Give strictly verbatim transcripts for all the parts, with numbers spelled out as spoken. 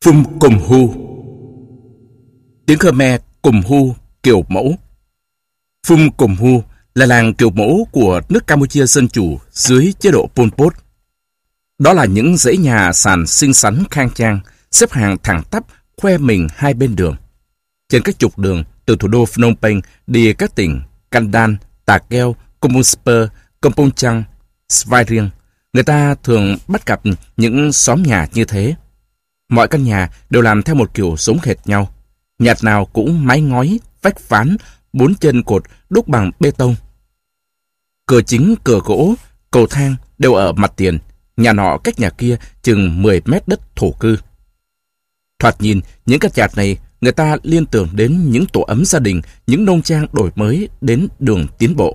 Phum Cùm Hu. Tiếng Khmer Cùm Hu kiểu mẫu. Phum Cùm Hu là làng kiểu mẫu của nước Campuchia Dân Chủ dưới chế độ Pol Pot. Đó là những dãy nhà sàn xinh xắn khang trang, xếp hàng thẳng tắp, khoe mình hai bên đường. Trên các trục đường từ thủ đô Phnom Penh đi các tỉnh Kandan, Tà Keo, Kompong Sper, Kompong Chang, Svay Rieng, người ta thường bắt gặp những xóm nhà như thế. Mọi căn nhà đều làm theo một kiểu giống hệt nhau. Nhà nào cũng mái ngói, vách ván, bốn chân cột đúc bằng bê tông. Cửa chính, cửa gỗ, cầu thang đều ở mặt tiền. Nhà nọ cách nhà kia chừng mười mét đất thổ cư. Thoạt nhìn, những căn nhà này người ta liên tưởng đến những tổ ấm gia đình, những nông trang đổi mới đến đường tiến bộ.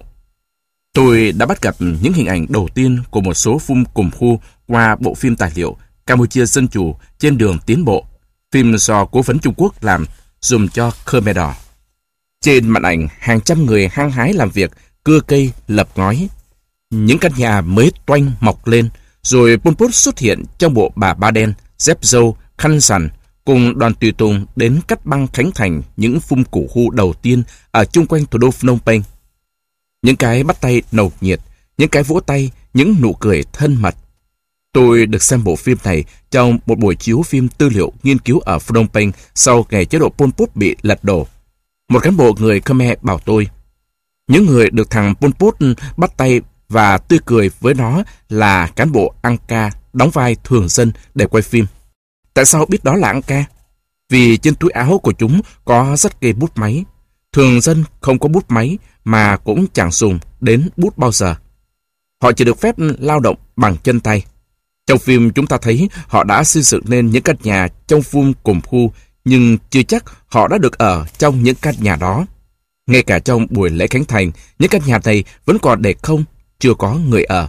Tôi đã bắt gặp những hình ảnh đầu tiên của một số Phum Cùm Hu qua bộ phim tài liệu Campuchia Dân Chủ trên đường tiến bộ, phim do cố vấn Trung Quốc làm dùng cho Khmer Đỏ. Trên màn ảnh, hàng trăm người hăng hái làm việc, cưa cây, lập ngói. Những căn nhà mới toanh mọc lên, rồi Pol Pot xuất hiện trong bộ bà ba đen, dép râu, khăn rằn, cùng đoàn tùy tùng đến cắt băng khánh thành những Phum Cùm Hu đầu tiên ở chung quanh thủ đô Phnom Penh. Những cái bắt tay nồng nhiệt, những cái vỗ tay, những nụ cười thân mật. Tôi được xem bộ phim này trong một buổi chiếu phim tư liệu nghiên cứu ở Phnom Penh sau ngày chế độ Pol Pot bị lật đổ. Một cán bộ người Khmer bảo tôi, những người được thằng Pol Pot bắt tay và tươi cười với nó là cán bộ Angka đóng vai thường dân để quay phim. Tại sao biết đó là Angka? Vì trên túi áo của chúng có rất cây bút máy. Thường dân không có bút máy mà cũng chẳng dùng đến bút bao giờ. Họ chỉ được phép lao động bằng chân tay. Trong phim chúng ta thấy họ đã xây dựng nên những căn nhà trong Phum Cùm Hu, nhưng chưa chắc họ đã được ở trong những căn nhà đó. Ngay cả trong buổi lễ khánh thành, những căn nhà này vẫn còn để không, chưa có người ở.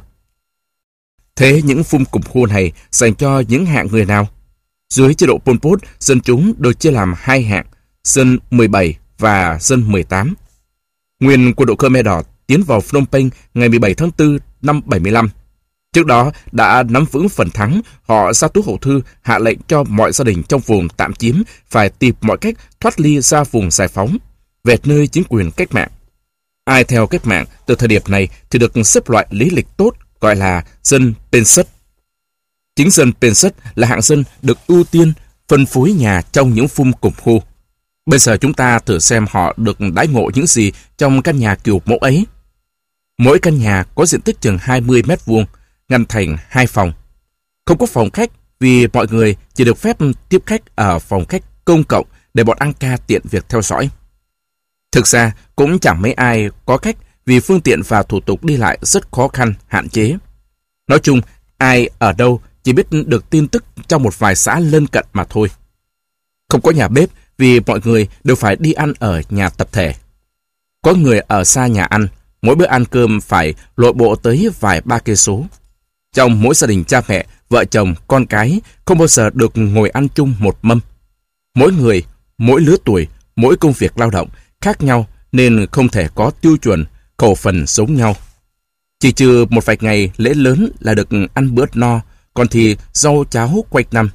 Thế những Phum Cùm Hu này dành cho những hạng người nào? Dưới chế độ Pol Pot, dân chúng được chia làm hai hạng, dân mười bảy và dân mười tám. Nguyên quân đội Khmer Đỏ tiến vào Phnom Penh ngày mười bảy tháng tư năm bảy mươi lăm. Trước đó đã nắm vững phần thắng, họ ra túi hậu thư hạ lệnh cho mọi gia đình trong vùng tạm chiếm phải tìm mọi cách thoát ly ra vùng giải phóng, về nơi chính quyền cách mạng. Ai theo cách mạng từ thời điểm này thì được xếp loại lý lịch tốt, gọi là dân Pensat. Chính dân Pensat là hạng dân được ưu tiên phân phối nhà trong những Phum Cùm Hu. Bây giờ chúng ta thử xem họ được đãi ngộ những gì trong căn nhà kiểu mẫu ấy. Mỗi căn nhà có diện tích chừng hai mươi mét vuông, ngăn thành hai phòng. Không có phòng khách vì mọi người chỉ được phép tiếp khách ở phòng khách công cộng để bọn Angka tiện việc theo dõi. Thực ra cũng chẳng mấy ai có khách vì phương tiện và thủ tục đi lại rất khó khăn, hạn chế. Nói chung, ai ở đâu chỉ biết được tin tức trong một vài xã lân cận mà thôi. Không có nhà bếp vì mọi người đều phải đi ăn ở nhà tập thể. Có người ở xa nhà ăn, mỗi bữa ăn cơm phải lội bộ tới vài ba cây số. Trong mỗi gia đình cha mẹ, vợ chồng, con cái không bao giờ được ngồi ăn chung một mâm. Mỗi người, mỗi lứa tuổi, mỗi công việc lao động khác nhau nên không thể có tiêu chuẩn, khẩu phần giống nhau. Chỉ trừ một vài ngày lễ lớn là được ăn bữa no, còn thì rau cháo quanh năm.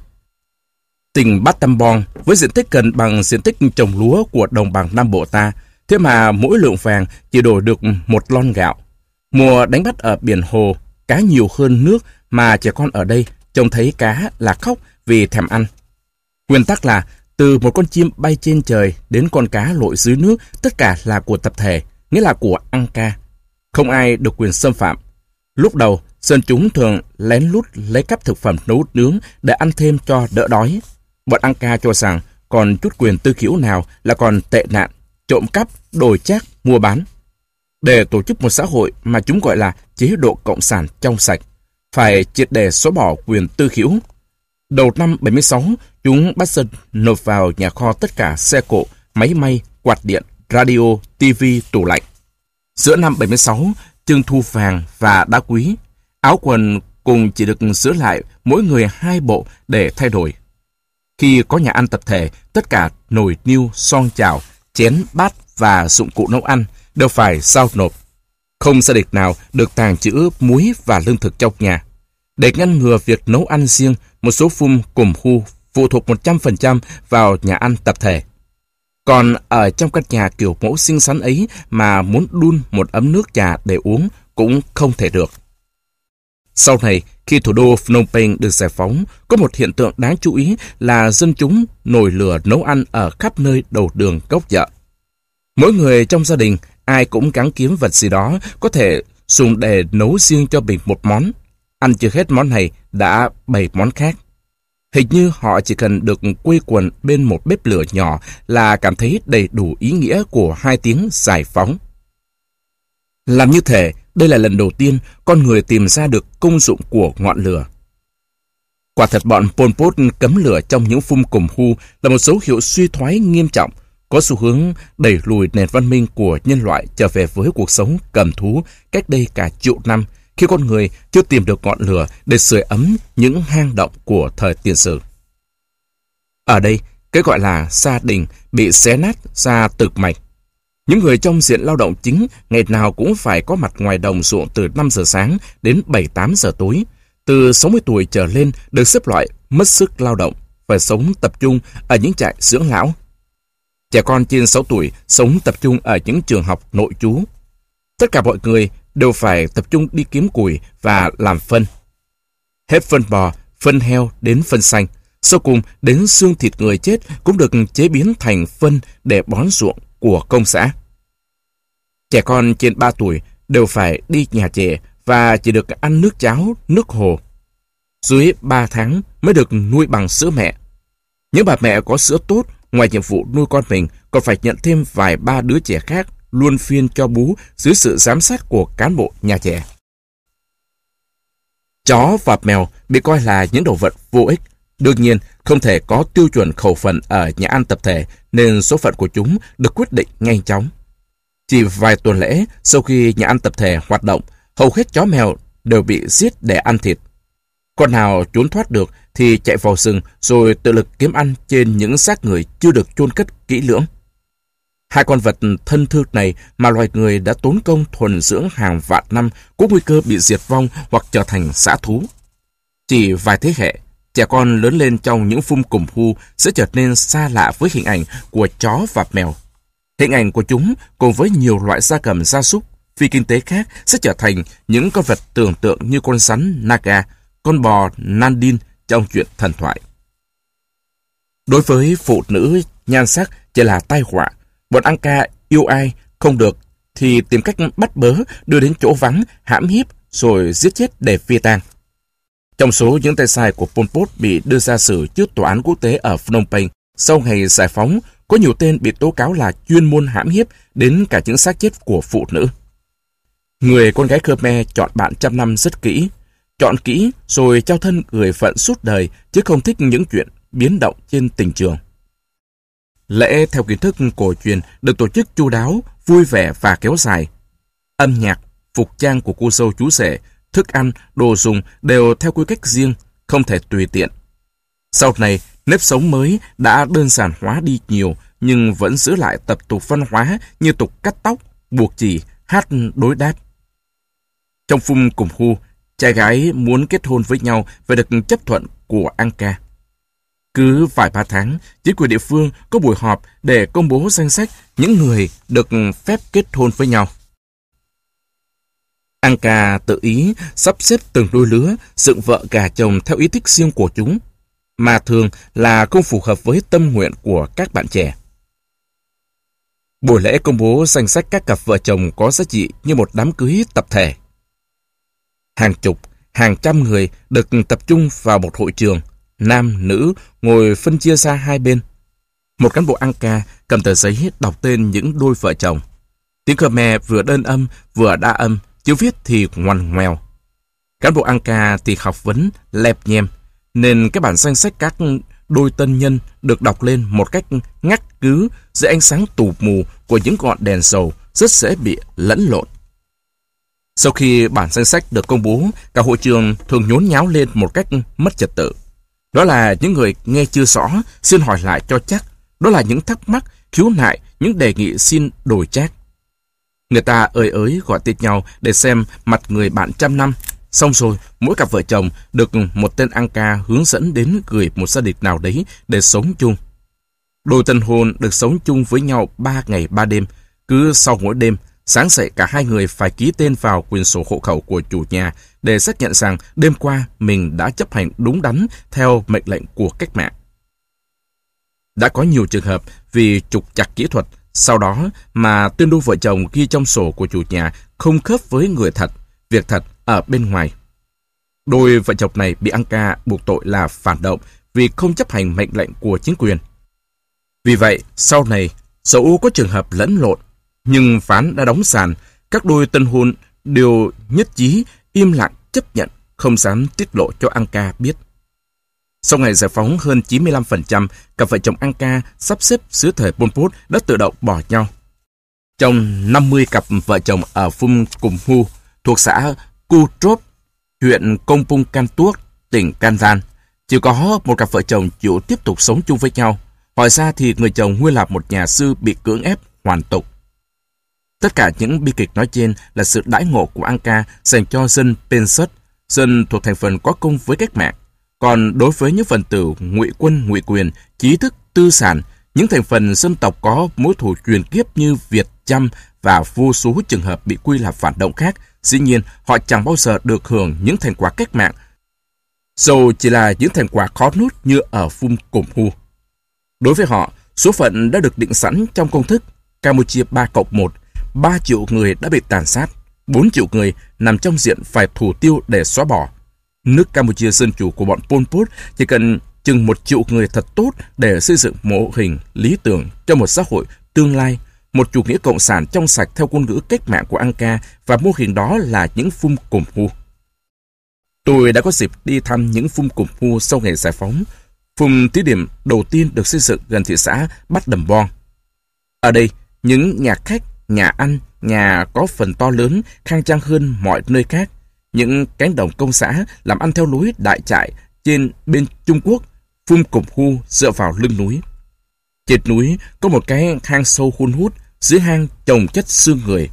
Tỉnh Battambang với diện tích gần bằng diện tích trồng lúa của đồng bằng Nam Bộ ta, thế mà mỗi lượng vàng chỉ đổi được một lon gạo. Mùa đánh bắt ở biển hồ, cá nhiều hơn nước mà trẻ con ở đây trông thấy cá là khóc vì thèm ăn. Nguyên tắc là từ một con chim bay trên trời đến con cá lội dưới nước, tất cả là của tập thể, nghĩa là của Angka. Không ai được quyền xâm phạm. Lúc đầu, dân chúng thường lén lút lấy cắp thực phẩm nấu nướng để ăn thêm cho đỡ đói. Bọn Angka cho rằng còn chút quyền tư khiếu nào là còn tệ nạn, trộm cắp, đổi trác, mua bán. Để tổ chức một xã hội mà chúng gọi là chế độ cộng sản trong sạch, phải triệt để xóa bỏ quyền tư khiếu. Đầu năm bảy mươi sáu, chúng bắt dân nộp vào nhà kho tất cả xe cộ, máy may, quạt điện, radio, tivi, tủ lạnh. Giữa năm bảy mươi sáu, trưng thu vàng và đá quý, áo quần cùng chỉ được giữ lại mỗi người hai bộ để thay đổi. Khi có nhà ăn tập thể, tất cả nồi niêu, son chảo, chén, bát và dụng cụ nấu ăn đều phải giao nộp. Không gia đình nào được tàng trữ muối và lương thực trong nhà. Để ngăn ngừa việc nấu ăn riêng, một số Phum Cùm Hu phụ thuộc một trăm phần trăm vào nhà ăn tập thể. Còn ở trong căn nhà kiểu mẫu xinh xắn ấy mà muốn đun một ấm nước trà để uống cũng không thể được. Sau này, khi thủ đô Phnom Penh được giải phóng, có một hiện tượng đáng chú ý là dân chúng nổi lửa nấu ăn ở khắp nơi đầu đường góc chợ. Mỗi người trong gia đình, ai cũng gắng kiếm vật gì đó có thể dùng để nấu riêng cho mình một món. Ăn chưa hết món này đã bày món khác. Hình như họ chỉ cần được quây quần bên một bếp lửa nhỏ là cảm thấy đầy đủ ý nghĩa của hai tiếng giải phóng. Làm như thế, đây là lần đầu tiên con người tìm ra được công dụng của ngọn lửa. Quả thật bọn Pol Pot cấm lửa trong những phum cùm hu là một dấu hiệu suy thoái nghiêm trọng, có xu hướng đẩy lùi nền văn minh của nhân loại trở về với cuộc sống cầm thú cách đây cả triệu năm, khi con người chưa tìm được ngọn lửa để sưởi ấm những hang động của thời tiền sử. Ở đây, cái gọi là gia đình bị xé nát ra từng mảnh. Những người trong diện lao động chính ngày nào cũng phải có mặt ngoài đồng ruộng từ năm giờ sáng đến bảy tám giờ tối. Từ sáu mươi tuổi trở lên được xếp loại mất sức lao động, phải sống tập trung ở những trại dưỡng lão. Trẻ con trên sáu tuổi sống tập trung ở những trường học nội trú. Tất cả mọi người đều phải tập trung đi kiếm củi và làm phân. Hết phân bò, phân heo đến phân xanh, sau cùng đến xương thịt người chết cũng được chế biến thành phân để bón ruộng của công xã. Trẻ con trên ba tuổi đều phải đi nhà trẻ và chỉ được ăn nước cháo, nước hồ. Dưới ba tháng mới được nuôi bằng sữa mẹ. Những bà mẹ có sữa tốt, ngoài nhiệm vụ nuôi con mình, còn phải nhận thêm vài ba đứa trẻ khác luân phiên cho bú dưới sự giám sát của cán bộ nhà trẻ. Chó và mèo bị coi là những đồ vật vô ích. Đương nhiên, không thể có tiêu chuẩn khẩu phần ở nhà ăn tập thể, nên số phận của chúng được quyết định nhanh chóng. Chỉ vài tuần lễ sau khi nhà ăn tập thể hoạt động, hầu hết chó mèo đều bị giết để ăn thịt. Con nào trốn thoát được thì chạy vào rừng rồi tự lực kiếm ăn trên những xác người chưa được chôn cất kỹ lưỡng. Hai con vật thân thương này mà loài người đã tốn công thuần dưỡng hàng vạn năm có nguy cơ bị diệt vong hoặc trở thành dã thú. Chỉ vài thế hệ, trẻ con lớn lên trong những phum cùm hu sẽ trở nên xa lạ với hình ảnh của chó và mèo. Hình ảnh của chúng cùng với nhiều loại gia cầm gia súc phi kinh tế khác sẽ trở thành những con vật tưởng tượng như con rắn Naga, con bò Nandin trong chuyện thần thoại. Đối với phụ nữ, nhan sắc chỉ là tai họa. Bọn Angka yêu ai không được thì tìm cách bắt bớ, đưa đến chỗ vắng, hãm hiếp rồi giết chết để phi tang. Trong số những tay sai của Pol Pot bị đưa ra xử trước tòa án quốc tế ở Phnom Penh sau ngày giải phóng, có nhiều tên bị tố cáo là chuyên môn hãm hiếp đến cả những xác chết của phụ nữ. Người con gái Khmer chọn bạn trăm năm rất kỹ, chọn kỹ rồi trao thân người phận suốt đời, chứ không thích những chuyện biến động trên tình trường. Lễ theo kiến thức cổ truyền được tổ chức chu đáo, vui vẻ và kéo dài. Âm nhạc, phục trang của cô dâu chú rể, thức ăn, đồ dùng đều theo quy cách riêng, không thể tùy tiện. Sau này, nếp sống mới đã đơn giản hóa đi nhiều, nhưng vẫn giữ lại tập tục văn hóa như tục cắt tóc, buộc chỉ, hát đối đáp. Trong phum cùm hu, trai gái muốn kết hôn với nhau phải được chấp thuận của Angka. Cứ vài ba tháng, chính quyền địa phương có buổi họp để công bố danh sách những người được phép kết hôn với nhau. Angka tự ý sắp xếp từng đôi lứa, dựng vợ gà chồng theo ý thích riêng của chúng, mà thường là không phù hợp với tâm nguyện của các bạn trẻ. Buổi lễ công bố danh sách các cặp vợ chồng có giá trị như một đám cưới tập thể. Hàng chục, hàng trăm người được tập trung vào một hội trường, nam, nữ ngồi phân chia ra hai bên. Một cán bộ Angka cầm tờ giấy đọc tên những đôi vợ chồng. Tiếng Khmer vừa đơn âm vừa đa âm, chữ viết thì ngoằn ngoèo. Cán bộ Angka thì học vấn lẹp nhem, nên cái bản danh sách các đôi tân nhân được đọc lên một cách ngắt cứ dưới ánh sáng tù mù của những ngọn đèn dầu, rất dễ bị lẫn lộn. Sau khi bản danh sách được công bố, cả hội trường thường nhốn nháo lên một cách mất trật tự. Đó là những người nghe chưa rõ, xin hỏi lại cho chắc. Đó là những thắc mắc, khiếu nại, những đề nghị xin đổi trác. Người ta ơi ới gọi tên nhau để xem mặt người bạn trăm năm, Xong rồi, mỗi cặp vợ chồng được một tên ăn ca hướng dẫn đến gửi một gia đình nào đấy để sống chung. Đôi tân hôn được sống chung với nhau ba ngày ba đêm. Cứ sau mỗi đêm, sáng dậy cả hai người phải ký tên vào quyển sổ hộ khẩu của chủ nhà để xác nhận rằng đêm qua mình đã chấp hành đúng đắn theo mệnh lệnh của cách mạng. Đã có nhiều trường hợp vì trục trặc kỹ thuật sau đó mà tuyên đôi vợ chồng ghi trong sổ của chủ nhà không khớp với người thật, việc thật ở bên ngoài. Đôi vợ chồng này bị ăn ca buộc tội là phản động vì không chấp hành mệnh lệnh của chính quyền. Vì vậy, sau này, dẫu có trường hợp lẫn lộn, nhưng phán đã đóng sàn, các đôi tân hôn đều nhất trí im lặng chấp nhận, không dám tiết lộ cho ăn ca biết. Sau ngày giải phóng, hơn chín mươi lăm phần trăm cặp vợ chồng ăn ca sắp xếp dưới thời Pol Pot đã tự động bỏ nhau. Trong năm mươi cặp vợ chồng ở Phum Cùm Hu, thuộc xã Cu Trốt, huyện Công Pung Can Tuốc, tỉnh Can Gian, chỉ có một cặp vợ chồng chịu tiếp tục sống chung với nhau. Hỏi ra thì người chồng nguyên là một nhà sư bị cưỡng ép hoàn tục. Tất cả những bi kịch nói trên là sự đãi ngộ của ăn ca dành cho dân Pensut, dân thuộc thành phần có công với cách mạng. Còn đối với những phần tử ngụy quân, ngụy quyền, trí thức, tư sản, những thành phần dân tộc có mối thù truyền kiếp như Việt Chăm và vô số trường hợp bị quy là phản động khác, dĩ nhiên họ chẳng bao giờ được hưởng những thành quả cách mạng, dầu chỉ là những thành quả khó nuốt như ở Phum Cùm Hu. Đối với họ, số phận đã được định sẵn trong công thức Campuchia ba cộng một, ba triệu người đã bị tàn sát, bốn triệu người nằm trong diện phải thủ tiêu để xóa bỏ. Nước Campuchia Dân Chủ của bọn Pol Pot chỉ cần chừng một triệu người thật tốt để xây dựng mô hình lý tưởng cho một xã hội tương lai, một chủ nghĩa cộng sản trong sạch theo ngôn ngữ cách mạng của An Ca, và mô hình đó là những Phum Cùm Hu. Tôi đã có dịp đi thăm những Phum Cùm Hu sau ngày giải phóng. Phum thí điểm đầu tiên được xây dựng gần thị xã Bắt Đầm Bon. Ở đây, những nhà khách, nhà ăn, nhà có phần to lớn, khang trang hơn mọi nơi khác. Những cánh đồng công xã làm ăn theo lối đại trại trên bên Trung Quốc. Phum Cùm Hu dựa vào lưng núi. Trên núi có một cái hang sâu hun hút, dưới hang trồng chất xương người.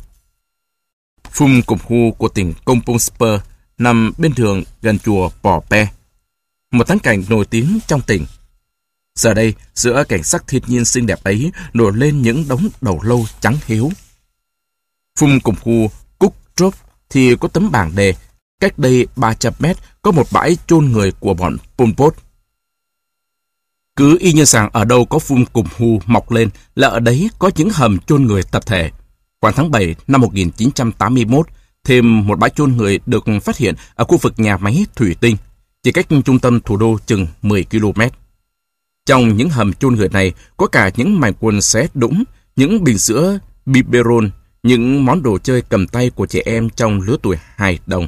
Phum Cùm Hu của tỉnh Công Pông Spur nằm bên đường gần chùa Pò Pe, một thắng cảnh nổi tiếng trong tỉnh. Giờ đây, giữa cảnh sắc thiên nhiên xinh đẹp ấy nổi lên những đống đầu lâu trắng hiếu. Phum Cùm Hu Cúc Trốt thì có tấm bảng đề, cách đây ba trăm mét có một bãi chôn người của bọn Pol Pot. Cứ y như rằng ở đâu có Phum Cùm Hu mọc lên là ở đấy có những hầm chôn người tập thể. Khoảng tháng bảy năm một nghìn chín trăm tám mươi mốt, thêm một bãi chôn người được phát hiện ở khu vực nhà máy thủy tinh, chỉ cách trung tâm thủ đô chừng mười ki lô mét. Trong những hầm chôn người này có cả những mảnh quần xé đũng, những bình sữa biberon, những món đồ chơi cầm tay của trẻ em trong lứa tuổi hài đồng.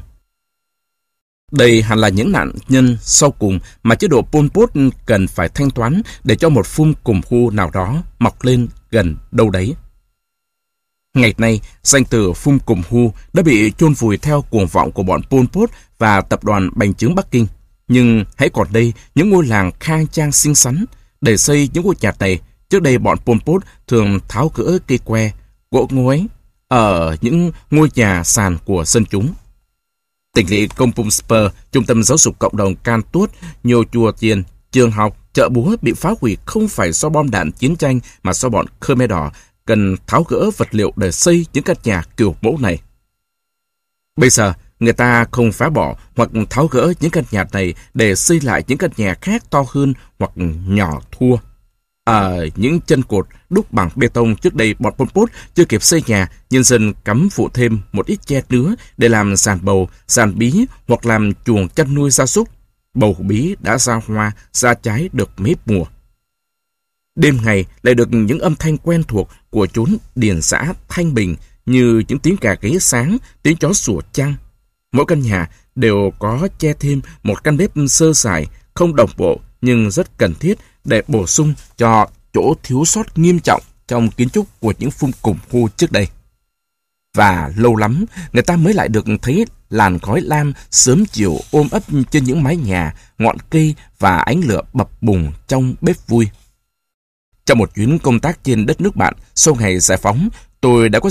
Đây hẳn là những nạn nhân sau cùng mà chế độ Pol Pot cần phải thanh toán để cho một Phum Cùm Hu nào đó mọc lên gần đâu đấy. Ngày nay, danh từ Phum Cùm Hu đã bị chôn vùi theo cuồng vọng của bọn Pol Pot và tập đoàn Bành Trướng Bắc Kinh. Nhưng hãy còn đây những ngôi làng khang trang xinh xắn. Để xây những ngôi nhà này, trước đây bọn Pol Pot thường tháo gỡ cây que, gỗ ngói ở những ngôi nhà sàn của dân chúng. Tỉnh lỵ Công Pông Spur, trung tâm giáo dục cộng đồng Can Tuốt, nhiều chùa chiền, trường học, chợ búa bị phá hủy không phải do bom đạn chiến tranh mà do bọn Khmer Đỏ cần tháo gỡ vật liệu để xây những căn nhà kiểu mẫu này. Bây giờ, người ta không phá bỏ hoặc tháo gỡ những căn nhà này để xây lại những căn nhà khác to hơn hoặc nhỏ thua. Ở những chân cột đúc bằng bê tông trước đây bọn Pol Pot chưa kịp xây nhà, nhân dân cắm phụ thêm một ít tre nứa để làm sàn bầu, sàn bí hoặc làm chuồng chăn nuôi gia súc. Bầu bí đã ra hoa, ra trái được mấy mùa. Đêm ngày lại được những âm thanh quen thuộc của chốn điền xã thanh bình như những tiếng gà gáy sáng, tiếng chó sủa chăng. Mỗi căn nhà đều có che thêm một căn bếp sơ sài, không đồng bộ nhưng rất cần thiết để bổ sung cho chỗ thiếu sót nghiêm trọng trong kiến trúc của những Phum Cùm Hu trước đây. Và lâu lắm, người ta mới lại được thấy làn khói lam sớm chiều ôm ấp trên những mái nhà, ngọn cây và ánh lửa bập bùng trong bếp vui. Trong một chuyến công tác trên đất nước bạn sau ngày giải phóng, tôi đã có dịp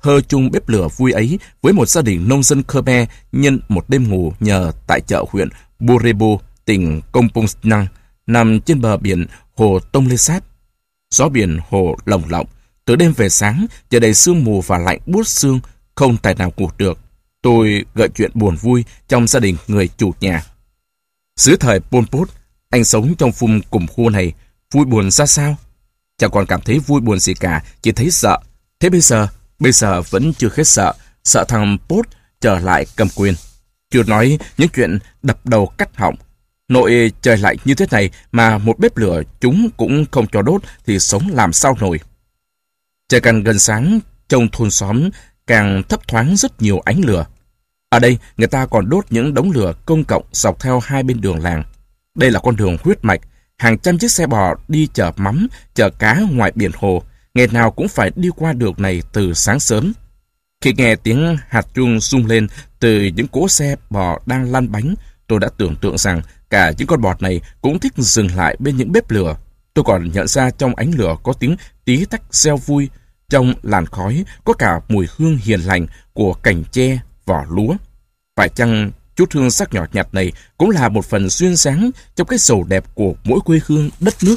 hơ chung bếp lửa vui ấy với một gia đình nông dân Khmer nhân một đêm ngủ nhờ tại chợ huyện Borebo, tỉnh Kompong Nam, nằm trên bờ biển hồ Tonle Sap. Gió biển hồ lồng lộng, từ đêm về sáng, trời đầy sương mù và lạnh buốt xương, không tài nào ngủ được. Tôi gợi chuyện buồn vui trong gia đình người chủ nhà. Dưới thời Pol Pot, anh sống trong vùng cùng khu này, vui buồn ra sao? Chẳng còn cảm thấy vui buồn gì cả, chỉ thấy sợ. Thế bây giờ, bây giờ vẫn chưa hết sợ, sợ thằng Pot trở lại cầm quyền. Chưa nói những chuyện đập đầu cắt họng. Nội trời lạnh như thế này mà một bếp lửa chúng cũng không cho đốt thì sống làm sao nổi. Trời càng gần sáng, trong thôn xóm càng thấp thoáng rất nhiều ánh lửa. Ở đây, người ta còn đốt những đống lửa công cộng dọc theo hai bên đường làng. Đây là con đường huyết mạch, hàng trăm chiếc xe bò đi chở mắm, chở cá ngoài biển hồ. Ngày nào cũng phải đi qua đường này từ sáng sớm. Khi nghe tiếng hạt chuông rung lên từ những cỗ xe bò đang lăn bánh, tôi đã tưởng tượng rằng cả những con bọt này cũng thích dừng lại bên những bếp lửa. Tôi còn nhận ra trong ánh lửa có tiếng tí tách reo vui, trong làn khói có cả mùi hương hiền lành của cành tre, vỏ lúa. Phải chăng chút hương sắc nhỏ nhặt này cũng là một phần duyên dáng trong cái giàu đẹp của mỗi quê hương đất nước?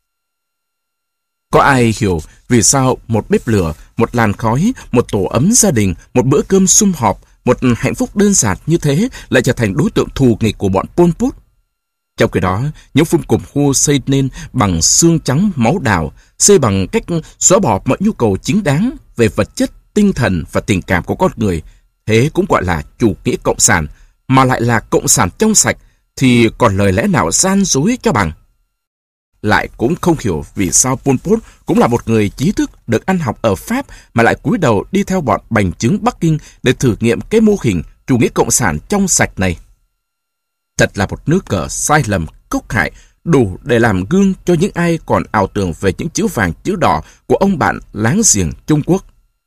Có ai hiểu vì sao một bếp lửa, một làn khói, một tổ ấm gia đình, một bữa cơm sum họp, một hạnh phúc đơn giản như thế lại trở thành đối tượng thù nghịch của bọn Pol Pot? Trong khi đó, những phum cùm khu xây nên bằng xương trắng máu đào, xây bằng cách xóa bỏ mọi nhu cầu chính đáng về vật chất, tinh thần và tình cảm của con người, thế cũng gọi là chủ nghĩa cộng sản, mà lại là cộng sản trong sạch, thì còn lời lẽ nào gian dối cho bằng. Lại cũng không hiểu vì sao Pol Pot cũng là một người trí thức được ăn học ở Pháp mà lại cúi đầu đi theo bọn bành trướng Bắc Kinh để thử nghiệm cái mô hình chủ nghĩa cộng sản trong sạch này. Thật là một nước cờ sai lầm, cốc hại, đủ để làm gương cho những ai còn ảo tưởng về những chữ vàng chữ đỏ của ông bạn láng giềng Trung Quốc.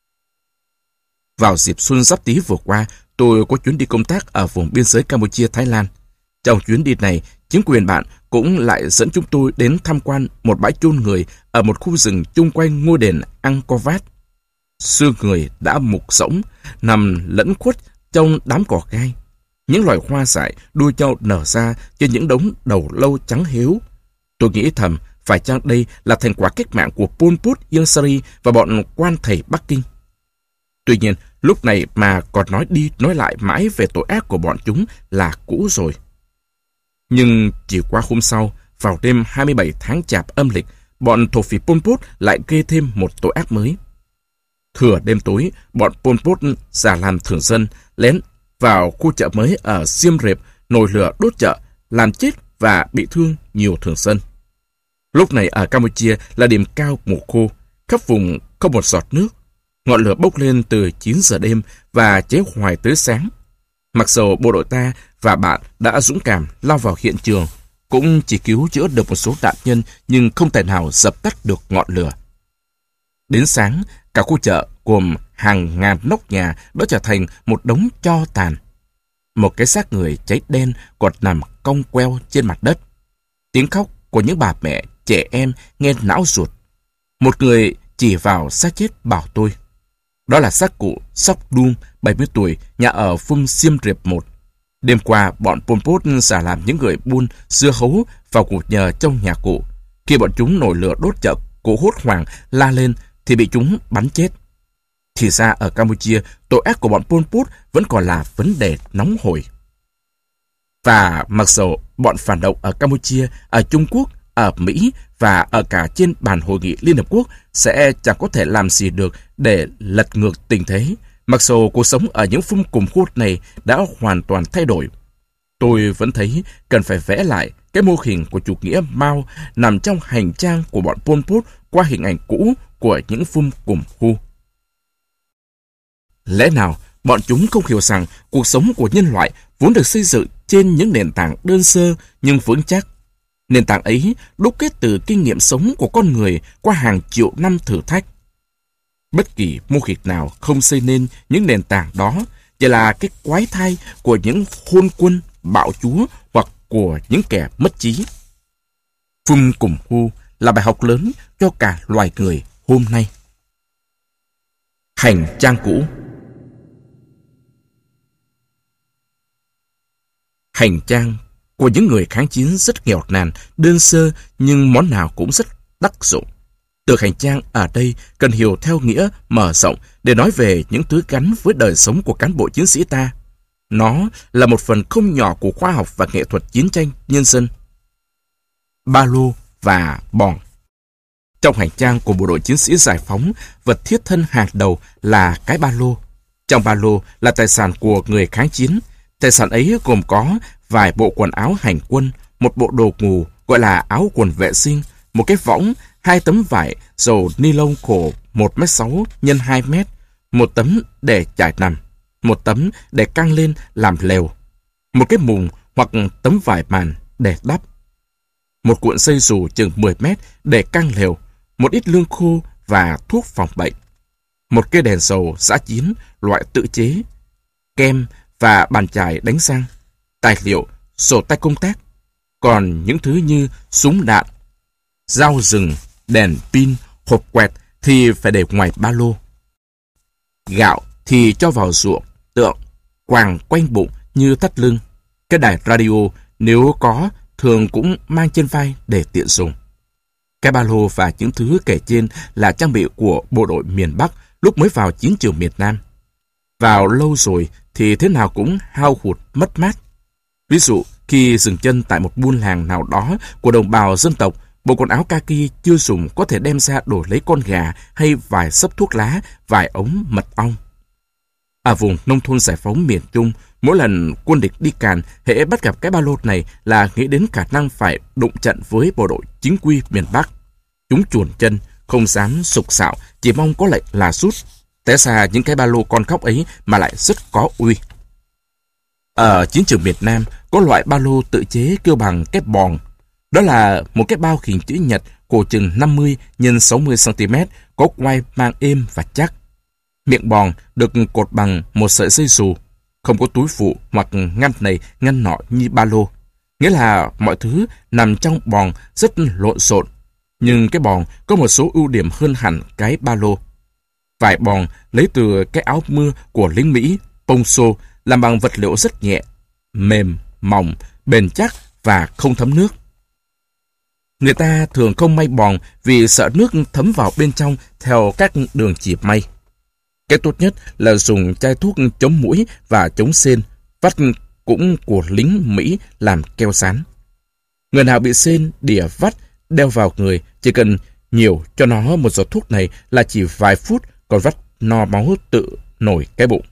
Vào dịp Xuân Giáp Tý vừa qua, tôi có chuyến đi công tác ở vùng biên giới Campuchia-Thái Lan. Trong chuyến đi này, chính quyền bạn cũng lại dẫn chúng tôi đến tham quan một bãi chôn người ở một khu rừng chung quanh ngôi đền Angkor Wat. Xương người đã mục rỗng, nằm lẫn khuất trong đám cỏ gai. Những loài hoa dại đuôi trâu nở ra trên những đống đầu lâu trắng hiếu. Tôi nghĩ thầm, phải chăng đây là thành quả cách mạng của Pol Pot, Ieng Sary và bọn quan thầy Bắc Kinh? Tuy nhiên, lúc này mà còn nói đi nói lại mãi về tội ác của bọn chúng là cũ rồi. Nhưng chỉ qua hôm sau, vào đêm hai mươi bảy tháng Chạp âm lịch, bọn thổ phỉ Pol Pot lại gây thêm một tội ác mới. Thừa đêm tối, bọn Pol Pot giả làm thường dân, lén vào khu chợ mới ở Siem Reap, nổi lửa đốt chợ, làm chết và bị thương nhiều thường dân. Lúc này ở Campuchia là điểm cao mùa khô, khắp vùng không một giọt nước. Ngọn lửa bốc lên từ chín giờ đêm và cháy hoài tới sáng. Mặc dù bộ đội ta và bạn đã dũng cảm lao vào hiện trường, cũng chỉ cứu chữa được một số nạn nhân nhưng không thể nào dập tắt được ngọn lửa. Đến sáng, cả khu chợ gồm hàng ngàn nóc nhà đã trở thành một đống tro tàn. Một cái xác người cháy đen còn nằm cong queo trên mặt đất. Tiếng khóc của những bà mẹ, trẻ em nghe não ruột. Một người chỉ vào xác chết bảo tôi. Đó là xác cụ Sok Dum, bảy mươi tuổi, nhà ở Phum Siem Reap một. Đêm qua, bọn Pol Pot giả làm những người buôn dưa hấu vào ngủ nhờ trong nhà cụ. Khi bọn chúng nổi lửa đốt chợ, cụ hốt hoảng la lên thì bị chúng bắn chết. Thì ra ở Campuchia, tội ác của bọn Pol Pot vẫn còn là vấn đề nóng hổi. Và mặc dù bọn phản động ở Campuchia, ở Trung Quốc, ở Mỹ và ở cả trên bàn hội nghị Liên Hợp Quốc sẽ chẳng có thể làm gì được để lật ngược tình thế, mặc dù cuộc sống ở những phum cùng khu này đã hoàn toàn thay đổi. Tôi vẫn thấy cần phải vẽ lại cái mô hình của chủ nghĩa Mao nằm trong hành trang của bọn Pol Pot qua hình ảnh cũ của những phum cùng khu. Lẽ nào bọn chúng không hiểu rằng cuộc sống của nhân loại vốn được xây dựng trên những nền tảng đơn sơ nhưng vững chắc. Nền tảng ấy đúc kết từ kinh nghiệm sống của con người qua hàng triệu năm thử thách. Bất kỳ mô hình nào không xây nên những nền tảng đó chỉ là cái quái thai của những khôn quân, bạo chúa hoặc của những kẻ mất trí. Phum cùng hu là bài học lớn cho cả loài người hôm nay. Hành trang cũ. Hành trang của những người kháng chiến rất nghèo nàn, đơn sơ, nhưng món nào cũng rất đắc dụng. Từ hành trang ở đây cần hiểu theo nghĩa mở rộng để nói về những thứ gắn với đời sống của cán bộ chiến sĩ ta. Nó là một phần không nhỏ của khoa học và nghệ thuật chiến tranh nhân dân. Ba lô và bòng. Trong hành trang của bộ đội chiến sĩ giải phóng, vật thiết thân hàng đầu là cái ba lô. Trong ba lô là tài sản của người kháng chiến. Tài sản ấy gồm có vài bộ quần áo hành quân, một bộ đồ ngủ gọi là áo quần vệ sinh, một cái võng, hai tấm vải dầu ni lông khổ một mét sáu nhân hai mét, một tấm để trải nằm, một tấm để căng lên làm lều, một cái mùng hoặc tấm vải màn để đắp, một cuộn dây dù chừng mười mét để căng lều, một ít lương khô và thuốc phòng bệnh, một cây đèn dầu giã chiến loại tự chế, kem và bàn chải đánh răng, tài liệu, sổ tay công tác. Còn những thứ như súng đạn, dao rừng, đèn pin, hộp quẹt thì phải để ngoài ba lô. Gạo thì cho vào ruộng, tượng, quàng quanh bụng như thắt lưng. Cái đài radio nếu có thường cũng mang trên vai để tiện dùng. Cái ba lô và những thứ kể trên là trang bị của bộ đội miền Bắc lúc mới vào chiến trường miền Nam. Vào lâu rồi thì thế nào cũng hao hụt mất mát. Ví dụ, khi dừng chân tại một buôn làng nào đó của đồng bào dân tộc, bộ quần áo kaki chưa dùng có thể đem ra đổi lấy con gà hay vài xấp thuốc lá, vài ống mật ong. Ở vùng nông thôn giải phóng miền Trung, mỗi lần quân địch đi càn, hễ bắt gặp cái ba lô này là nghĩ đến khả năng phải đụng trận với bộ đội chính quy miền Bắc. Chúng chuồn chân, không dám sục sạo, chỉ mong có lệnh là rút. Té ra những cái ba lô con khóc ấy mà lại rất có uy. Ở chiến trường miền Nam, có loại ba lô tự chế kêu bằng cái bòng. Đó là một cái bao hình chữ nhật cổ chừng năm mươi nhân sáu mươi xăng ti mét, có quai mang êm và chắc. Miệng bòng được cột bằng một sợi dây dù, không có túi phụ hoặc ngăn này ngăn nọ như ba lô. Nghĩa là mọi thứ nằm trong bòng rất lộn xộn. Nhưng cái bòng có một số ưu điểm hơn hẳn cái ba lô. Vải bòng lấy từ cái áo mưa của lính Mỹ, poncho, làm bằng vật liệu rất nhẹ, mềm, mỏng, bền chắc và không thấm nước. Người ta thường không may bòng vì sợ nước thấm vào bên trong theo các đường chỉ may. Cái tốt nhất là dùng chai thuốc chống muỗi và chống sên, vắt cũng của lính Mỹ làm keo dán. Người nào bị sên, đỉa, vắt, đeo vào người, chỉ cần nhiều cho nó một giọt thuốc này là chỉ vài phút, còn vắt no máu tự nổi cái bụng.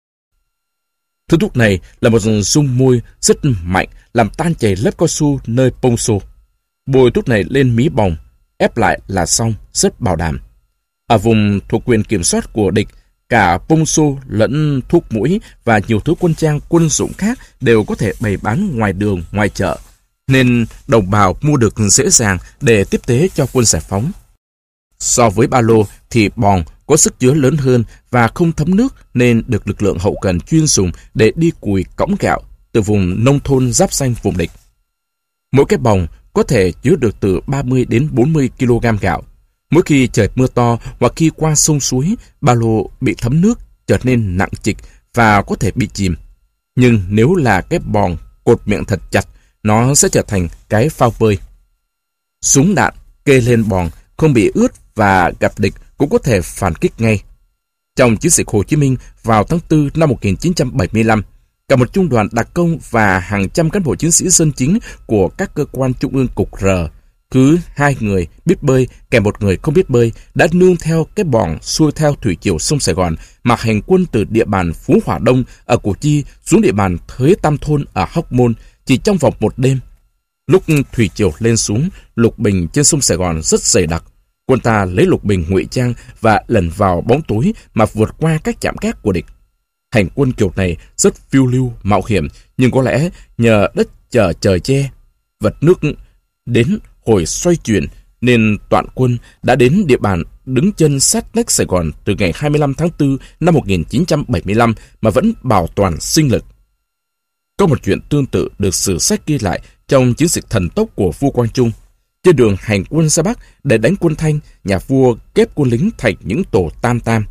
Thứ thuốc này là một dung môi rất mạnh, làm tan chảy lớp cao su nơi poncho. Bôi thuốc này lên mí bòng, ép lại là xong, rất bảo đảm. Ở vùng thuộc quyền kiểm soát của địch, cả poncho lẫn thuốc mũi và nhiều thứ quân trang quân dụng khác đều có thể bày bán ngoài đường, ngoài chợ, nên đồng bào mua được dễ dàng để tiếp tế cho quân giải phóng. So với ba lô thì bòng có sức chứa lớn hơn và không thấm nước nên được lực lượng hậu cần chuyên dùng để đi cùi cõng gạo từ vùng nông thôn giáp ranh vùng địch. Mỗi cái bòng có thể chứa được từ ba mươi đến bốn mươi ki lô gam gạo. Mỗi khi trời mưa to hoặc khi qua sông suối, ba lô bị thấm nước trở nên nặng trịch và có thể bị chìm. Nhưng nếu là cái bòng cột miệng thật chặt, nó sẽ trở thành cái phao bơi. Súng đạn kê lên bòng không bị ướt và gặp địch cũng có thể phản kích ngay. Trong chiến dịch Hồ Chí Minh vào tháng tư năm một nghìn chín trăm bảy mươi lăm, cả một trung đoàn đặc công và hàng trăm cán bộ chiến sĩ dân chính của các cơ quan trung ương cục R, cứ hai người biết bơi kèm một người không biết bơi, đã nương theo cái bòng xuôi theo thủy chiều sông Sài Gòn mà hành quân từ địa bàn Phú Hòa Đông ở Củ Chi xuống địa bàn Thới Tam Thôn ở Hóc Môn chỉ trong vòng một đêm. Lúc thủy triều lên xuống, lục bình trên sông Sài Gòn rất dày đặc. Quân ta lấy lục bình ngụy trang và lẩn vào bóng tối mà vượt qua các trạm gác của địch. Hành quân kiểu này rất phiêu lưu, mạo hiểm, nhưng có lẽ nhờ đất chờ trời che, vật nước đến hồi xoay chuyển nên toàn quân đã đến địa bàn đứng chân sát nách Sài Gòn từ ngày hai mươi lăm tháng tư năm một nghìn chín trăm bảy mươi lăm mà vẫn bảo toàn sinh lực. Có một chuyện tương tự được sử sách ghi lại trong chiến dịch thần tốc của vua Quang Trung. Trên đường hành quân ra Bắc để đánh quân Thanh, nhà vua kép quân lính thành những tổ tam tam.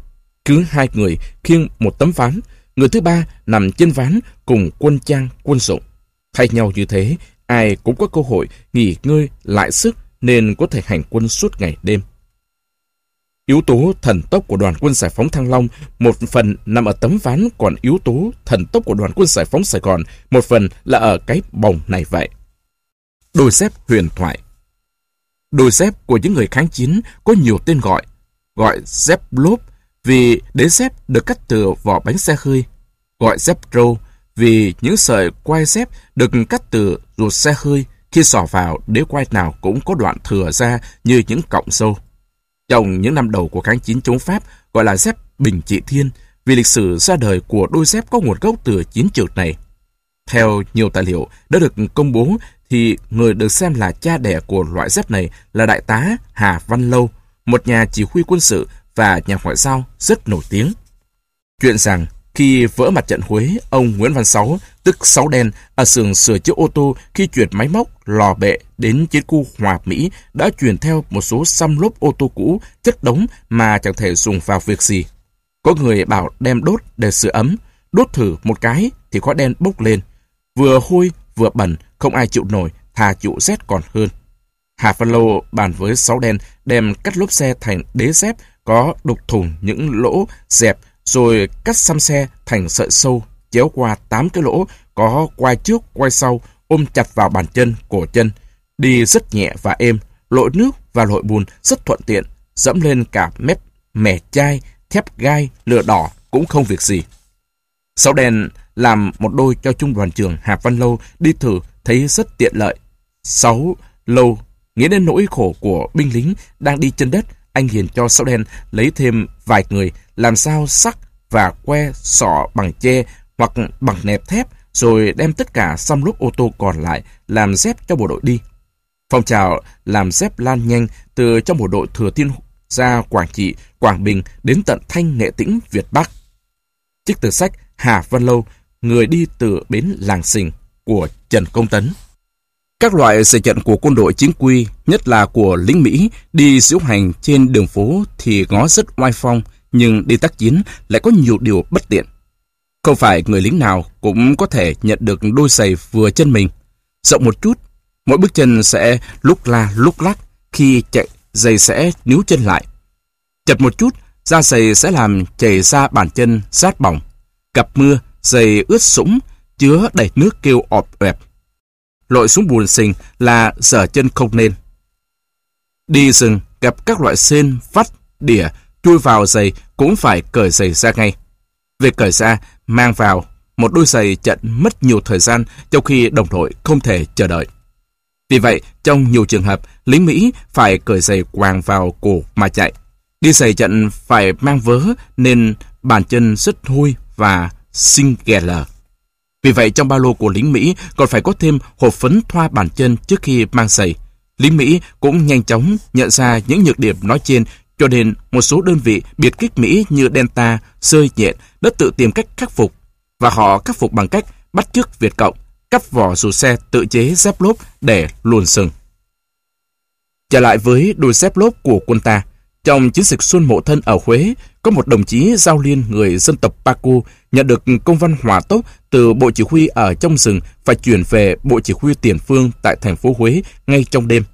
Cứ hai người khiêng một tấm ván, người thứ ba nằm trên ván cùng quân trang quân dụng. Thay nhau như thế, ai cũng có cơ hội nghỉ ngơi lại sức nên có thể hành quân suốt ngày đêm. Yếu tố thần tốc của đoàn quân giải phóng Thăng Long một phần nằm ở tấm ván, còn yếu tố thần tốc của đoàn quân giải phóng Sài Gòn một phần là ở cái bồng này vậy. Đôi dép huyền thoại. Đôi dép của những người kháng chiến có nhiều tên gọi, gọi dép lốp vì đế dép được cắt từ vỏ bánh xe hơi, gọi dép râu vì những sợi quai dép được cắt từ ruột xe hơi, khi xỏ vào đế quai nào cũng có đoạn thừa ra như những cọng râu. Trong những năm đầu của kháng chiến chống Pháp gọi là dép Bình Trị Thiên vì lịch sử ra đời của đôi dép có nguồn gốc từ chiến trường này. Theo nhiều tài liệu đã được công bố thì người được xem là cha đẻ của loại dép này là Đại tá Hà Văn Lâu, một nhà chỉ huy quân sự và nhà ngoại giao rất nổi tiếng. Chuyện rằng khi vỡ mặt trận Huế, ông Nguyễn Văn Sáu, tức Sáu Đen, ở xưởng sửa chữa ô tô khi chuyển máy móc, lò bệ đến chiến khu Hòa Mỹ đã chuyển theo một số xăm lốp ô tô cũ chất đống mà chẳng thể dùng vào việc gì. Có người bảo đem đốt để sưởi ấm, đốt thử một cái thì khói đen bốc lên. Vừa hôi vừa bẩn, không ai chịu nổi, thà chịu rét còn hơn. Hà Văn Lâu bàn với Sáu Đen đem cắt lốp xe thành đế dép có đục thủng những lỗ dẹp, rồi cắt xăm xe thành sợi sâu, chéo qua tám cái lỗ, có quai trước, quai sau, ôm chặt vào bàn chân, cổ chân. Đi rất nhẹ và êm, lội nước và lội bùn rất thuận tiện, dẫm lên cả mép mẻ chai, thép gai, lửa đỏ cũng không việc gì. Sáu Đen làm một đôi cho trung đoàn trưởng Hà Văn Lâu đi thử thấy rất tiện lợi. Sáu Lâu nghĩ đến nỗi khổ của binh lính đang đi chân đất, anh liền cho Sáu Đen lấy thêm vài người làm sao sắc và que sọ bằng tre hoặc bằng nẹp thép, rồi đem tất cả xăm lốp ô tô còn lại làm dép cho bộ đội đi. Phong trào làm dép lan nhanh từ trong bộ đội Thừa Thiên ra Quảng Trị, Quảng Bình đến tận Thanh, Nghệ Tĩnh, Việt Bắc. Trích từ sách Hà Văn Lâu, Người đi từ bến Làng Sình của Trần Công Tấn. Các loại xe trận của quân đội chính quy, nhất là của lính Mỹ, đi diễu hành trên đường phố thì ngó rất oai phong, nhưng đi tác chiến lại có nhiều điều bất tiện. Không phải người lính nào cũng có thể nhận được đôi giày vừa chân mình. Rộng một chút, mỗi bước chân sẽ lúc la lúc lắc, khi chạy giày sẽ níu chân lại. Chật một chút, da giày sẽ làm chảy ra bàn chân rát bỏng. Gặp mưa, giày ướt sũng, chứa đầy nước kêu ọp oẹp. Lội xuống bùn sình là dở chân không nên. Đi rừng gặp các loại sên, vắt, đỉa, chui vào giày cũng phải cởi giày ra ngay. Việc cởi ra, mang vào một đôi giày trận mất nhiều thời gian, trong khi đồng đội không thể chờ đợi. Vì vậy, trong nhiều trường hợp, lính Mỹ phải cởi giày quàng vào cổ mà chạy. Đi giày trận phải mang vớ nên bàn chân rất hôi và xinh ghè lờ. Vì vậy, trong ba lô của lính Mỹ còn phải có thêm hộp phấn thoa bàn chân trước khi mang giày. Lính Mỹ cũng nhanh chóng nhận ra những nhược điểm nói trên, cho nên một số đơn vị biệt kích Mỹ như Delta, Sơi Nhện đã tự tìm cách khắc phục, và họ khắc phục bằng cách bắt chước Việt Cộng, cắt vỏ dù xe tự chế dép lốp để luồn sừng. Trở lại với đôi dép lốp của quân ta, trong chiến dịch Xuân Mậu Thân ở Huế, có một đồng chí giao liên người dân tộc Paco nhận được công văn hỏa tốc từ Bộ Chỉ huy ở trong rừng phải chuyển về Bộ Chỉ huy Tiền Phương tại thành phố Huế ngay trong đêm.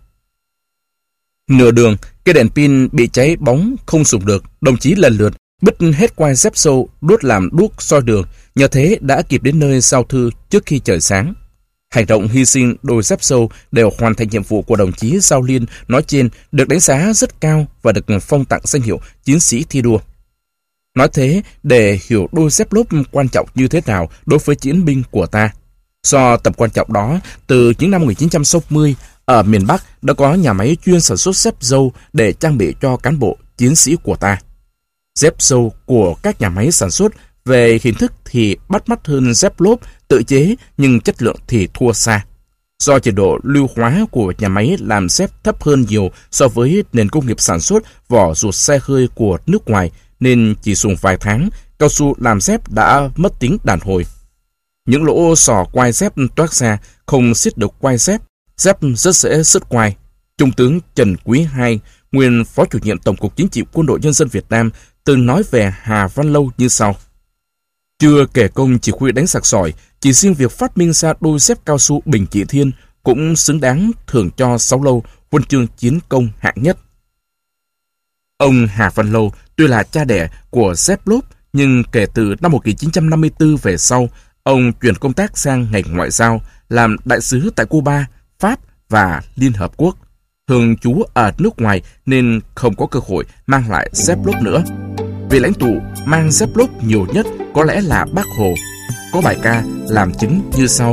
Nửa đường, cây đèn pin bị cháy bóng không dùng được, đồng chí lần lượt bứt hết quai dép sâu đốt làm đuốc soi đường, nhờ thế đã kịp đến nơi giao thư trước khi trời sáng. Hành động hy sinh đôi dép sâu đều hoàn thành nhiệm vụ của đồng chí giao liên nói trên được đánh giá rất cao và được phong tặng danh hiệu chiến sĩ thi đua. Nói thế để hiểu đôi dép lốp quan trọng như thế nào đối với chiến binh của ta. Do tầm quan trọng đó, từ những năm một nghìn chín trăm sáu mươi, ở miền Bắc đã có nhà máy chuyên sản xuất dép sâu để trang bị cho cán bộ chiến sĩ của ta. Dép sâu của các nhà máy sản xuất về hình thức thì bắt mắt hơn dép lốp tự chế, nhưng chất lượng thì thua xa. Do trình độ lưu hóa của nhà máy làm dép thấp hơn nhiều so với nền công nghiệp sản xuất vỏ ruột xe hơi của nước ngoài, nên chỉ dùng vài tháng, cao su làm dép đã mất tính đàn hồi. Những lỗ sò quai dép toát ra không xiết được quai dép, dép rất dễ sứt quai. Trung tướng Trần Quý hai, nguyên Phó Chủ nhiệm Tổng cục Chính trị Quân đội Nhân dân Việt Nam, từng nói về Hà Văn Lâu như sau. Chưa kể công chỉ huy đánh giặc giỏi, chỉ riêng việc phát minh ra đôi dép cao su Bình Trị Thiên cũng xứng đáng thưởng cho Sáu Lâu huân chương chiến công hạng nhất. Ông Hà Văn Lâu tuy là cha đẻ của dép lốp, nhưng kể từ năm một nghìn chín trăm năm mươi tư về sau, ông chuyển công tác sang ngành ngoại giao, làm đại sứ tại Cuba, Pháp và Liên Hợp Quốc. Thường trú ở nước ngoài nên không có cơ hội mang lại dép lốp nữa. Vị lãnh tụ mang dép lốp nhiều nhất có lẽ là Bác Hồ. Có bài ca làm chứng như sau.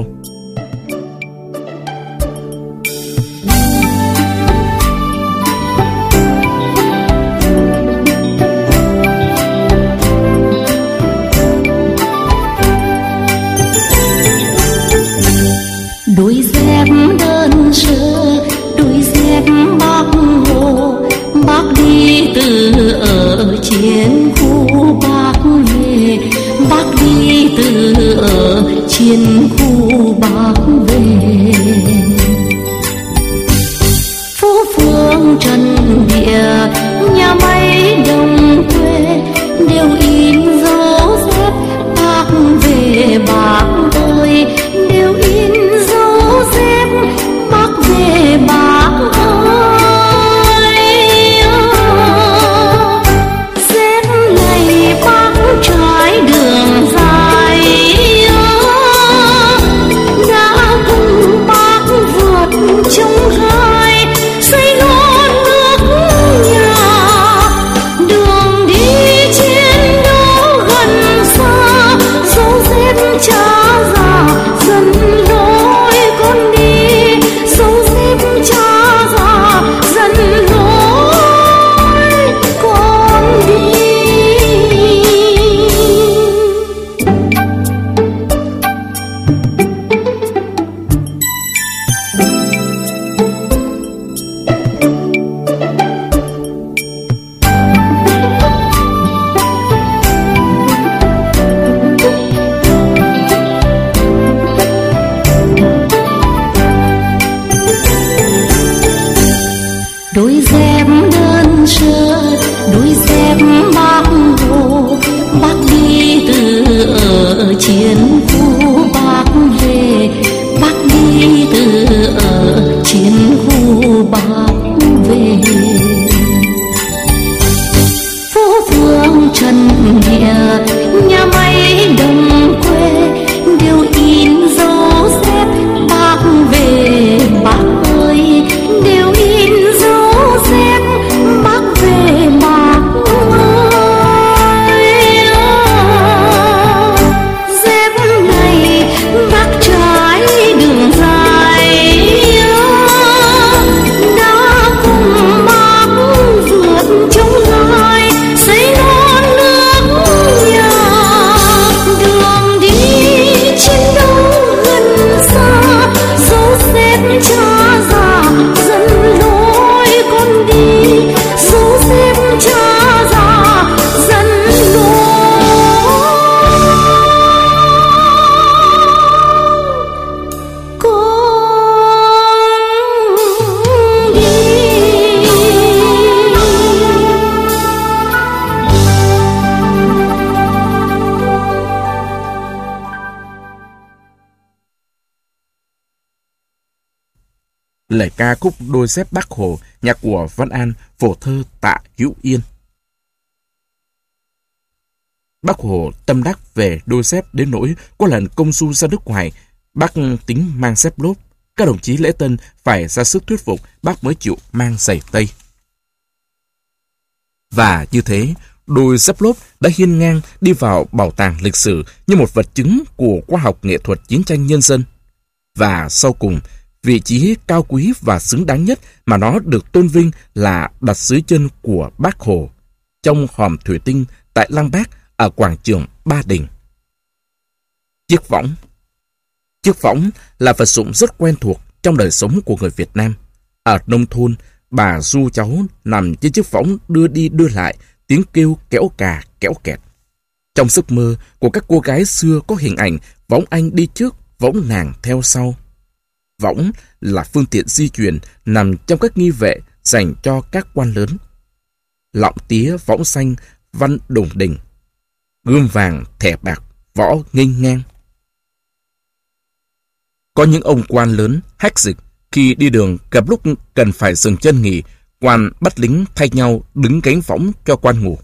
Đôi dép đơn sơ, đôi dép Bác Hồ, Bác đi từ ở chiến khu Bác về, Bác đi từ ở chiến khu Bác về. Phố phường trần địa, nhà máy đồng quê đều in dấu dép Bác về Bác ơi, đều in dấu dép Bác về Bác ơi. Dép này Bác trải đường dài, đã cùng Bác vượt trong gai xây non nước nhà. Đường đi chiến đấu gần xa, dấu dép cha già dần lối con đi, dấu dép cha già dần lối con đi. Đôi dép đơn sơ, đôi dép Bác Hồ, Bác đi từ ở chiến khu Bác về, Bác đi từ ở chiến khu Bác về. Phố phường trần địa, nhà máy đồng quê đều in dấu dép Bác về Bác ơi, đều in dấu dép Bác về Bác ơi. Dép này Bác trải đường dài, đã cùng Bác vượt trong gai xây non nước nhà. Đường đi chiến đấu gần xa, dấu dép cha già dần lối con đi, dấu dép cha già dần lối con đi. Lời ca khúc Đôi dép Bác Hồ, nhạc của Văn An, phổ thơ Tạ Hữu Yên. Bác Hồ tâm đắc về đôi dép đến nỗi có lần công du ra nước ngoài, Bác tính mang dép lốp. Các đồng chí lễ tân phải ra sức thuyết phục Bác mới chịu mang giày tây. Và như thế, đôi dép lốp đã hiên ngang đi vào bảo tàng lịch sử như một vật chứng của khoa học nghệ thuật chiến tranh nhân dân. Và sau cùng, vị trí cao quý và xứng đáng nhất mà nó được tôn vinh là đặt dưới chân của Bác Hồ trong hòm thủy tinh tại Lăng Bác ở quảng trường Ba Đình. Chiếc võng. Chiếc võng là vật dụng rất quen thuộc trong đời sống của người Việt Nam. Ở nông thôn, bà ru cháu nằm trên chiếc võng đưa đi đưa lại, tiếng kêu kéo cà kéo kẹt. Trong giấc mơ của các cô gái xưa có hình ảnh võng anh đi trước, võng nàng theo sau. Võng là phương tiện di chuyển nằm trong các nghi vệ dành cho các quan lớn. Lọng tía võng xanh văn đùng đình, gươm vàng thẻ bạc võ nghênh ngang. Có những ông quan lớn hách dịch, khi đi đường gặp lúc cần phải dừng chân nghỉ, quan bắt lính thay nhau đứng gánh võng cho quan ngủ.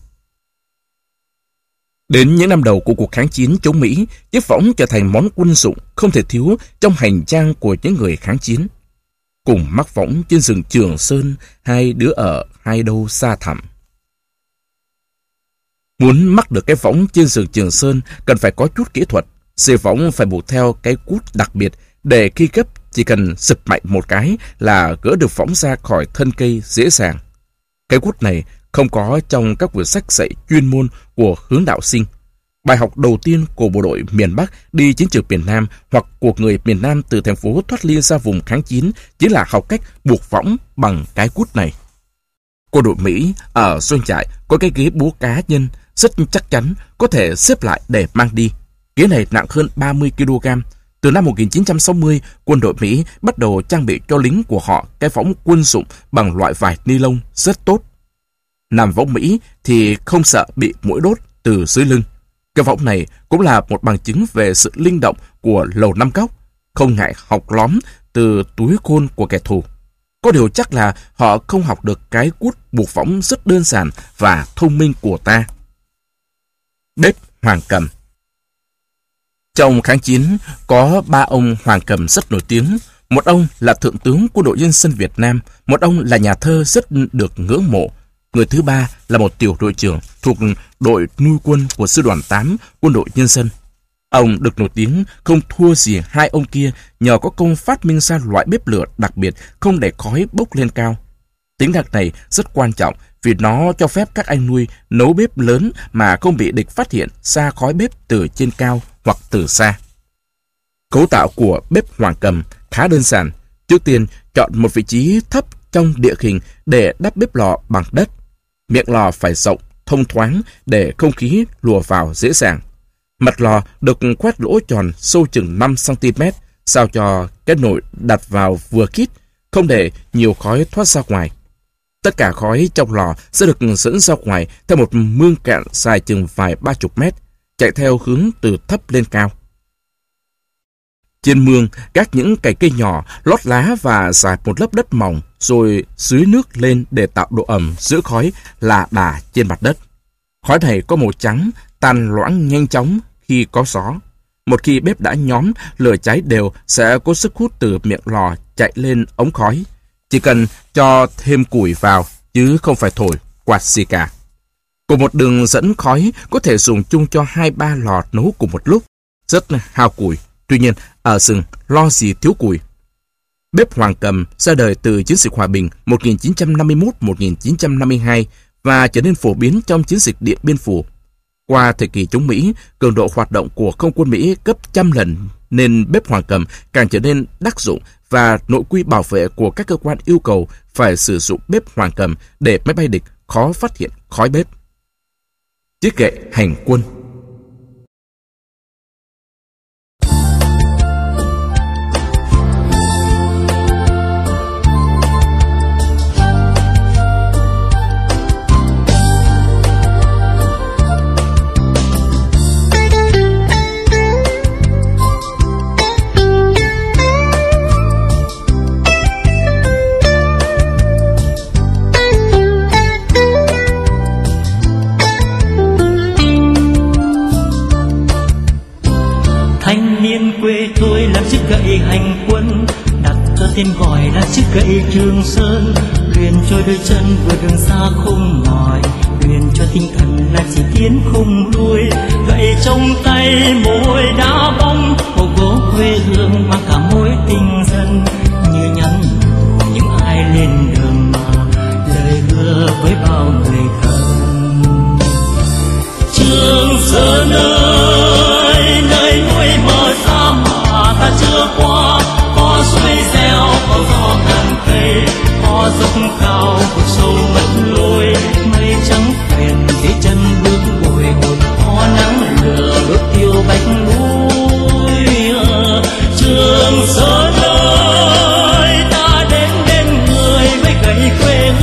Đến những năm đầu của cuộc kháng chiến chống Mỹ, chiếc võng trở thành món quân dụng không thể thiếu trong hành trang của những người kháng chiến. Cùng mắc võng trên rừng Trường Sơn, hai đứa ở hai đâu xa thẳm. Muốn mắc được cái võng trên rừng Trường Sơn cần phải có chút kỹ thuật. Dây võng phải buộc theo cái cút đặc biệt để khi gấp chỉ cần sụp mạnh một cái là gỡ được võng ra khỏi thân cây dễ dàng. Cái cút này không có trong các quyển sách dạy chuyên môn của hướng đạo sinh. Bài học đầu tiên của bộ đội miền Bắc đi chiến trường miền Nam hoặc của người miền Nam từ thành phố thoát ly ra vùng kháng chiến chính là học cách buộc võng bằng cái cút này. Quân đội Mỹ ở doanh trại có cái ghế búa cá nhân rất chắc chắn có thể xếp lại để mang đi. Ghế này nặng hơn ba mươi ki lô gam. Từ năm một nghìn chín trăm sáu mươi, quân đội Mỹ bắt đầu trang bị cho lính của họ cái võng quân dụng bằng loại vải ni lông rất tốt. Nằm võng Mỹ thì không sợ bị muỗi đốt từ dưới lưng. Cái võng này cũng là một bằng chứng về sự linh động của Lầu Năm Góc, không ngại học lóm từ túi khôn của kẻ thù. Có điều chắc là họ không học được cái cút buộc võng rất đơn giản và thông minh của ta. Bếp Hoàng Cầm. Trong kháng chiến, có ba ông Hoàng Cầm rất nổi tiếng. Một ông là Thượng tướng Quân đội Nhân dân Việt Nam, một ông là nhà thơ rất được ngưỡng mộ. Người thứ ba là một tiểu đội trưởng thuộc đội nuôi quân của Sư đoàn tám Quân đội Nhân dân. Ông được nổi tiếng không thua gì hai ông kia nhờ có công phát minh ra loại bếp lửa đặc biệt không để khói bốc lên cao. Tính năng này rất quan trọng vì nó cho phép các anh nuôi nấu bếp lớn mà không bị địch phát hiện ra khói bếp từ trên cao hoặc từ xa. Cấu tạo của bếp Hoàng Cầm khá đơn giản. Trước tiên, chọn một vị trí thấp trong địa hình để đắp bếp lò bằng đất. Miệng lò phải rộng, thông thoáng để không khí lùa vào dễ dàng. Mặt lò được khoét lỗ tròn sâu chừng năm xăng ti mét, sao cho cái nồi đặt vào vừa khít, không để nhiều khói thoát ra ngoài. Tất cả khói trong lò sẽ được dẫn ra ngoài theo một mương cạn dài chừng vài ba chục mét, chạy theo hướng từ thấp lên cao. Trên mương gác những cành cây nhỏ, lót lá và rải một lớp đất mỏng, rồi dưới nước lên để tạo độ ẩm giữ khói là đà trên mặt đất. Khói này có màu trắng, tan loãng nhanh chóng khi có gió. Một khi bếp đã nhóm, lửa cháy đều sẽ có sức hút từ miệng lò chạy lên ống khói. Chỉ cần cho thêm củi vào, chứ không phải thổi quạt gì cả. Cùng một đường dẫn khói có thể dùng chung cho hai ba lò nấu cùng một lúc. Rất hao củi. Tuy nhiên, ở rừng lo gì thiếu củi. Bếp Hoàng Cầm ra đời từ chiến dịch hòa bình một nghìn chín trăm năm mươi mốt đến một nghìn chín trăm năm mươi hai và trở nên phổ biến trong chiến dịch Điện Biên Phủ. Qua thời kỳ chống Mỹ, cường độ hoạt động của không quân Mỹ gấp trăm lần nên bếp Hoàng Cầm càng trở nên đắc dụng và nội quy bảo vệ của các cơ quan yêu cầu phải sử dụng bếp Hoàng Cầm để máy bay địch khó phát hiện khói bếp. Chiếc gậy hành quân. Quê tôi làm chiếc gậy hành quân, đặt cho tên gọi là chiếc gậy Trường Sơn. Luyện cho đôi chân vừa đường xa không mỏi, luyện cho tinh thần là chỉ tiến không lui. Gậy trong tay môi đá bóng, màu gỗ quê hương mang cả mối tình dân, như nhắn nhủ những ai lên đường mà lời hứa với bao người thân. Trường Sơn ơi, nơi núi mờ xa mà ta chưa qua, có suối reo, có gió ngàn cây, có dốc cao vực sâu mất lối, mây trắng phèn dưới chân bước bồi hồi, có nắng lửa đốt tiêu bạch núi. Trường Sơn ơi, ta đến bên người với gậy quê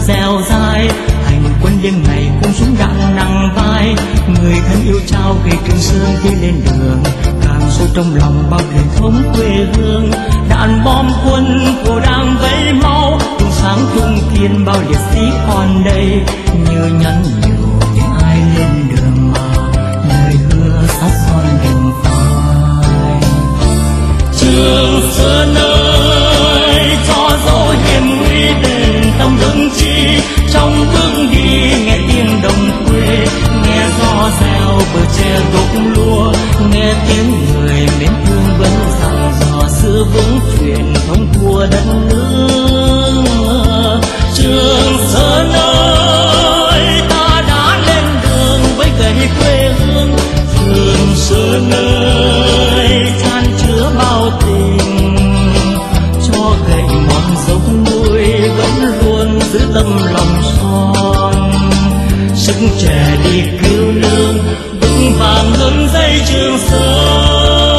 dẻo dai. Hành quân đêm ngày cùng súng đạn nặng vai, người thân yêu trao gầy Trường Sơn đi lên đường, càng sâu trong lòng bao truyền thống quê hương. Đạn bom quân cô đang vẫy mau, tung sáng trung kiên bao liệt sĩ còn đây, như nhắn nhủ những ai lên đường mà lời hứa sát son đừng phai. Trường Sơn ơi, cho dấu hiểm nguy đền tâm vững chi, trong bước đi nghe tiếng đồng quê, nghe gió reo bờ tre gốc lúa, nghe tiếng người mến thương vẫn dặn dò xưa vững truyền thống của đất nước. Trường Sơn ơi, ta đã lên đường với gầy quê hương. Trường Sơn ơi, chan chứa bao tình, cho gầy mòn dốc núi vẫn luôn giữ tâm lòng son. Sức trẻ đi cứu lương, vững vàng hơn dây Trường Sơn.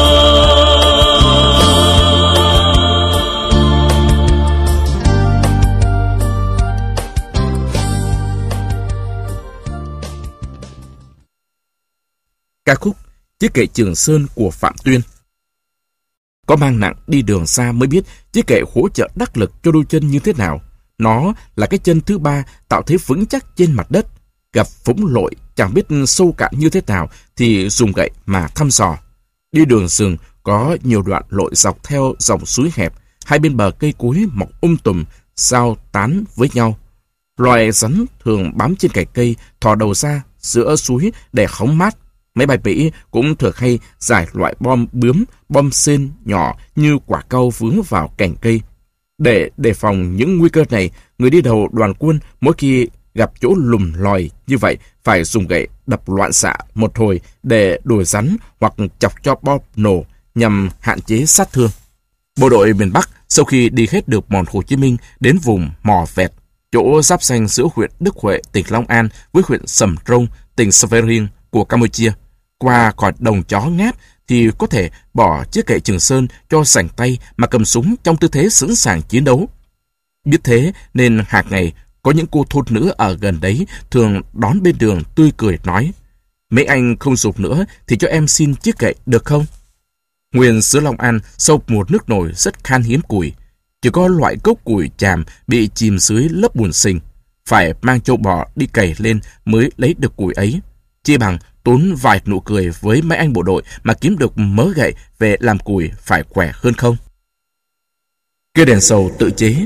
Ca khúc Chiếc kệ Trường Sơn của Phạm Tuyên. Có mang nặng đi đường xa mới biết chiếc kệ hỗ trợ đắc lực cho đôi chân như thế nào. Nó là cái chân thứ ba tạo thế vững chắc trên mặt đất. Gặp phúng lội chẳng biết sâu cạn như thế nào thì dùng gậy mà thăm dò. Đi đường rừng có nhiều đoạn lội dọc theo dòng suối hẹp, hai bên bờ cây cối mọc um tùm, giao tán với nhau. Loài rắn thường bám trên cành cây, thò đầu ra giữa suối để hóng mát. Máy bay Mỹ cũng thường hay giải loại bom bướm, bom sên nhỏ như quả cau vướng vào cành cây. Để đề phòng những nguy cơ này, người đi đầu đoàn quân mỗi khi gặp chỗ lùm lòi như vậy phải dùng gậy đập loạn xạ một hồi để đuổi rắn hoặc chọc cho bom nổ nhằm hạn chế sát thương. Bộ đội miền Bắc sau khi đi hết được mòn Hồ Chí Minh đến vùng Mò Vẹt, chỗ giáp ranh giữa huyện Đức Huệ, tỉnh Long An với huyện Sầm Rông, tỉnh Severin của Campuchia, qua khỏi đồng chó ngáp thì có thể bỏ chiếc kệ Trường Sơn cho sành tay mà cầm súng trong tư thế sẵn sàng chiến đấu. Biết thế nên hàng ngày có những cô thôn nữ ở gần đấy thường đón bên đường tươi cười nói: "Mấy anh không dùng nữa thì cho em xin chiếc kệ được không?" Nguyên xứ Long An sau mùa nước nổi rất khan hiếm củi, chỉ có loại gốc củi chàm bị chìm dưới lớp bùn sình, phải mang trâu bò đi cày lên mới lấy được củi ấy. Chi bằng tốn vài nụ cười với mấy anh bộ đội mà kiếm được mớ gậy về làm củi phải khỏe hơn không? Cây đèn sầu tự chế.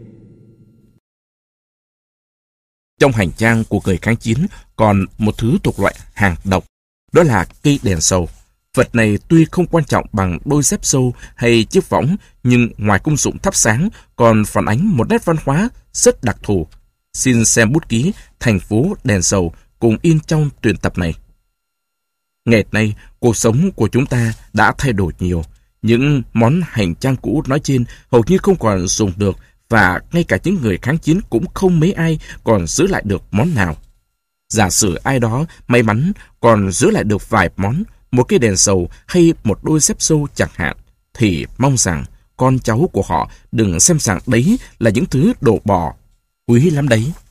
Trong hành trang của người kháng chiến còn một thứ thuộc loại hàng độc, đó là cây đèn sầu. Vật này tuy không quan trọng bằng đôi dép sâu hay chiếc võng, nhưng ngoài công dụng thắp sáng còn phản ánh một nét văn hóa rất đặc thù. Xin xem bút ký Thành phố đèn sầu cùng in trong tuyển tập này. Ngày nay, cuộc sống của chúng ta đã thay đổi nhiều. Những món hành trang cũ nói trên hầu như không còn dùng được, và ngay cả những người kháng chiến cũng không mấy ai còn giữ lại được món nào. Giả sử ai đó may mắn còn giữ lại được vài món, một cái đèn sầu hay một đôi dép sâu chẳng hạn, thì mong rằng con cháu của họ đừng xem rằng đấy là những thứ đồ bỏ, quý lắm đấy.